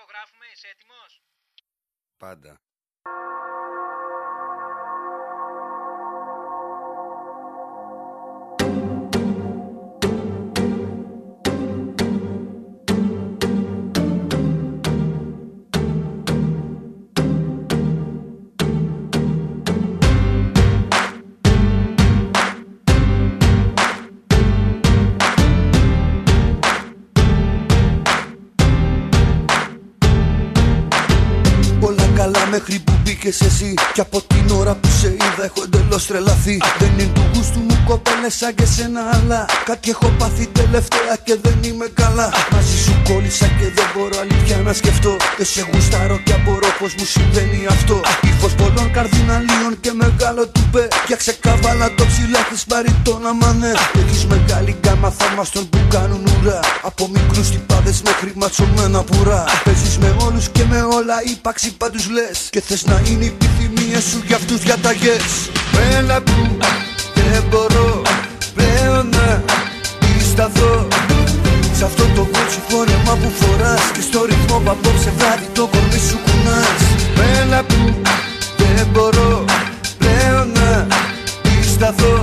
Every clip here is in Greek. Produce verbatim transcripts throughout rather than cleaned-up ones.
Ηχογράφουμε, είσαι έτοιμος? Πάντα. Καλά μέχρι που μπήκες εσύ. Κι από την ώρα που σε είδα έχω εντελώς τρελαθεί. Δεν είναι του γούστου μου κοπέλες σαν και σένα, αλλά κάτι έχω πάθει τελευταία και δεν είμαι καλά. Μαζί σου κόλλησα και δεν μπορώ αλήθεια να σκεφτώ. Δεν σε γουστάρω και απορώ πως μου συμβαίνει αυτό. Ήχος πολλών καρδιναλίων και μεγάλο τουπέ. Για ξεκαβάλα το ψηλά της μπαριτόνα μανέ. Έχεις μεγάλη γκάμα θαυμαστών που κάνουν ουρά. Από μικρούς τυπάδες μέχρι ματσωμένα πουρά. Παίζεις με όλους και με όλα, ύπαρξη πάντους λες. Και θες να είναι οι επιθυμίες σου για αυτούς διαταγές. Έλα που δεν μπορώ πλέον να πισταθώ σ' αυτό το κότσι φόρεμα που φοράς. Και στο ρυθμό που απόψε βράδυ το κορμί σου κουνάς. Έλα που δεν μπορώ πλέον να πισταθώ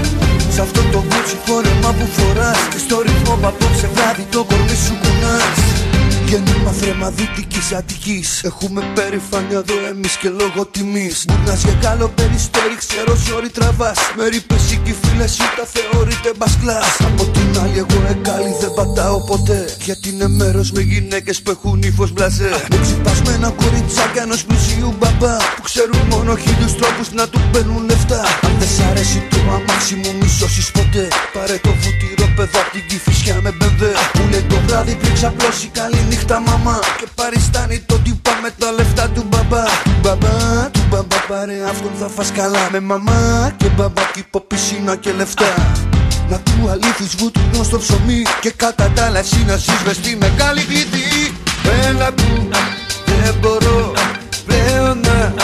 σ' αυτό το κότσι φόρεμα που φοράς. Και στο ρυθμό που απόψε βράδυ το κορμί σου κουνάς. Γέννημα θρέμα Δυτικής Αττικής. Έχουμε περηφάνεια εδώ εμείς και λόγω τιμής. Μπουρνάς για καλό περιστέρι, ξέρω ζόρι τραβάς. Με ρήπες ή κι οι φίλες σου τα θεωρείτε μπασκλάς. Από την άλλη εγώ εγκάλι δεν πατάω ποτέ. Γιατί είναι μέρος με γυναίκες που έχουν ύφος μπλαζέ. Με ξυπασμένα κοριτσάκια ενός πλουσίου μπαμπά που ξέρουν μόνο χίλιους τρόπους να του παίρνουν λεφτά. Αν δεν σ' αρέσει το αμάξι μου μη σώσεις ποτέ. Πάρε το βουτυρό παιδά απ' την Κηφισιά με μπεμβέ. Που λέει το βράδυ πριν ξαπλώσει καλή νύχτα μαμά. Και παριστάνει το τύπα με τα λεφτά του μπαμπά. Του μπαμπά, του μπαμπά πάρε αυτόν θα φας καλά. Με μαμά και μπαμπά κήπο πισίνα και λεφτά. Να του αλήθεις βούτυνο στο ψωμί. Και κατά τα άλλα εσύ να ζεις μες στη μεγάλη κλειδί. Έλα που δεν μπορώ πλέον να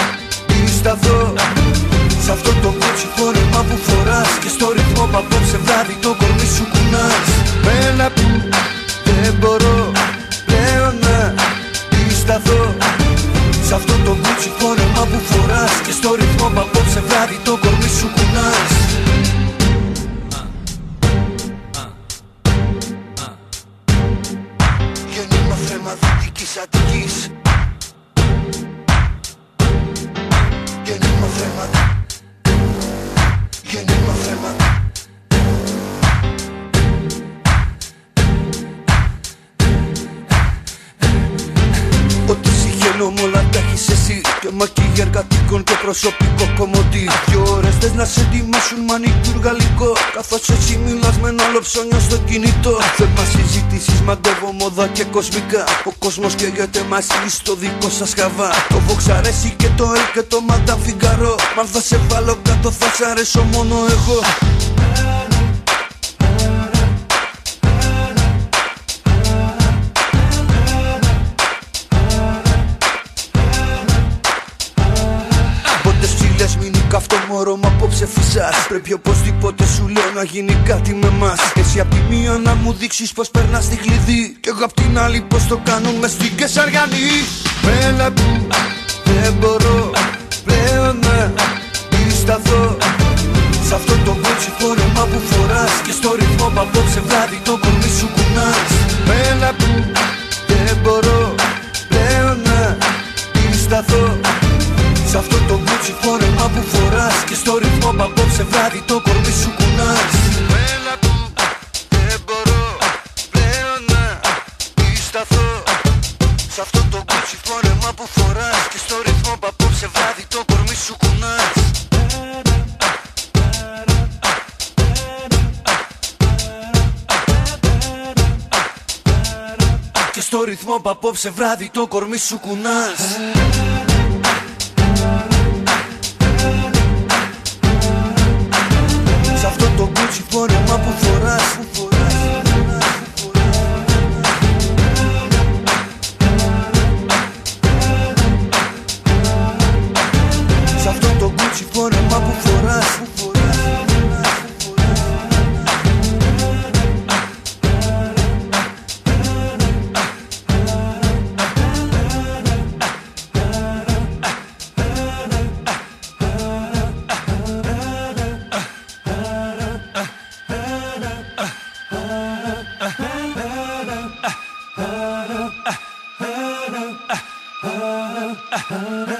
πισταθώ σ' αυτό το κότσι φόρεμα που φοράς. Και στο ρυθμό που απόψε βράδυ το κορμί σου κουνάς. Έλα που δεν μπορώ πλέον να πισταθώ σ' αυτό το κότσι φόρεμα που φοράς. Και στο ρυθμό που απόψε βράδυ το κορμί σου κουνάς. Γέννημα θρέμα Δυτικής Αττικής. Γέννημα θρέμα. Γέννημα θρέμα. Ό,τι συγχαίνω μ' όλα τα έχεις εσύ. Και μακίγια εργατικών και προσωπικό κομμωτή. Δυο ώρες θες να σε ετοιμάσουν μανικούρ γαλλικό. Καθώς εσύ μιλάς με ένα άλλο ψώνιο στο κινητό. Θέμα συζητήσεις μαντεύω μόδα και κοσμικά. Ο κόσμος καίγεται μαζί στο δικό σας χαβά. Το Vox αρέσει και το L και το Madame Figaro. Μα αν θα σε βάλω κάτω θα σ' αρέσω μόνο εγώ. Αυτό μωρό μ' απόψε φυσάς. Πρέπει οπωσδήποτε σου λέω να γίνει κάτι με μας. Εσύ απ' τη μία να μου δείξεις πως περνάς τη κλειδί. Κι εγώ απ' την άλλη πως το κάνουμε στην Κεσαριανή. Έλα που δεν μπορώ πλέον να πισταθώ σ' αυτό το κότσι φόρεμα που φοράς. Και στο ρυθμό που απόψε βράδυ το κορμί σου κουνάς. Έλα που δεν μπορώ πλέον να πισταθώ σ' αυτό το κότσι φόρεμα που φοράς. Και στο ρυθμό που απόψε βράδυ το κορμί σου κουνάς. Έλα που δεν μπορώ πλέον να πισταθώ σ' αυτό το κότσι φόρεμα που φοράς. Και στο ρυθμό που απόψε βράδυ το κορμί σου κουνάς. Και στο ρυθμό που απόψε βράδυ το κορμί σου κουνάς. Σ' αυτό το κότσι φόρεμα που φοράς. Σ' αυτό το κότσι φόρεμα που φοράς. ah, ah, ah.